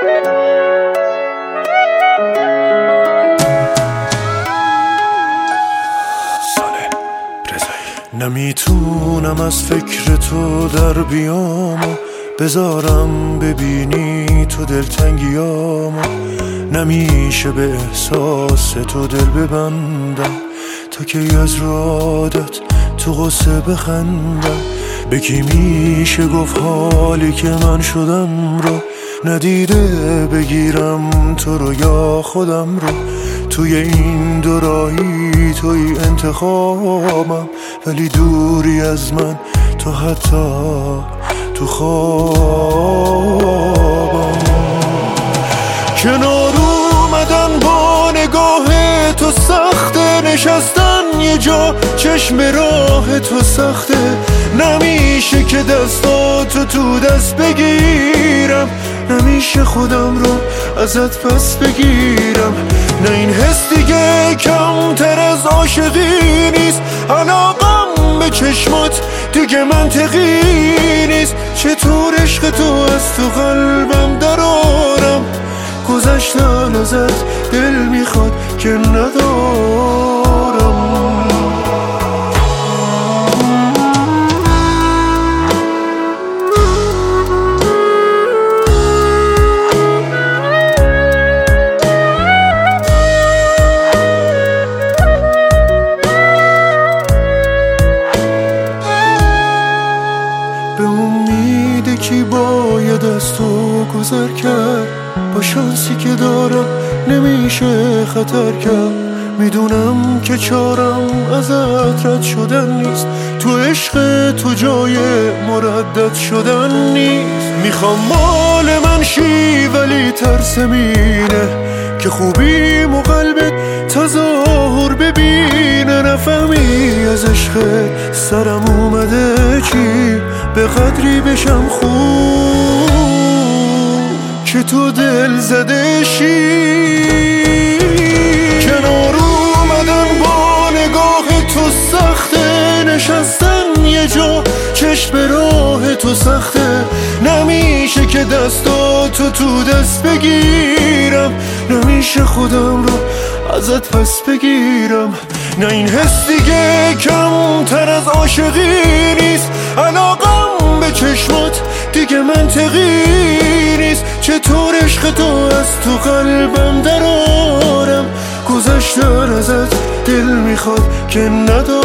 نمیتونم از فکر تو در بیام و بذارم ببینی تو دلتنگیامو. نمیشه به احساس تو دل ببندم تا که از رو عادت تو غصه بخندم. به کی میشه گفت حالی که من شدم رو ندیده بگیرم تو رو یا خودم رو. توی این دو راهی توی انتخابم ولی دوری از من تو حتی تو خوابم. کنار اومدن با نگاه تو سخته، نشستن یه جا چشم راه تو سخته. نمیشه که دستاتو تو دست بگیرم، نمیشه خودم رو ازت پس بگیرم. نه این حس دیگه کمتر از عاشقی نیست، علاقم به چشمات دیگه منطقی نیست. چطور عشق تو از تو قلبم درارم، گذشتن ازت دل میخواد که ندارم. به امید کی باید از تو گذر کرد، با شانسی که دارم نمیشه خطر کرد. میدونم که چارم ازت رد شدن نیست، تو عشق تو جای مردد شدن نیست. میخوام مال من شی ولی ترسم اینه که خوبیم و قلبت تظاهر ببینه. نفهمی از عشق سرم اومده چی، به قدری بشم خوب که تو دل زده شی. کنار اومدن با نگاه تو سخته، نشستن یه جا چشم راه تو سخته. نمیشه که دستاتو تو دست بگیرم، نمیشه خودم رو ازت پس بگیرم. نه این حس دیگه کمتر از عاشقی نیست، علاقم به چشمات دیگه منطقی نیست. چطور عشق تو از تو قلبم درارم، گذشتن ازت دل میخواد که ندارم.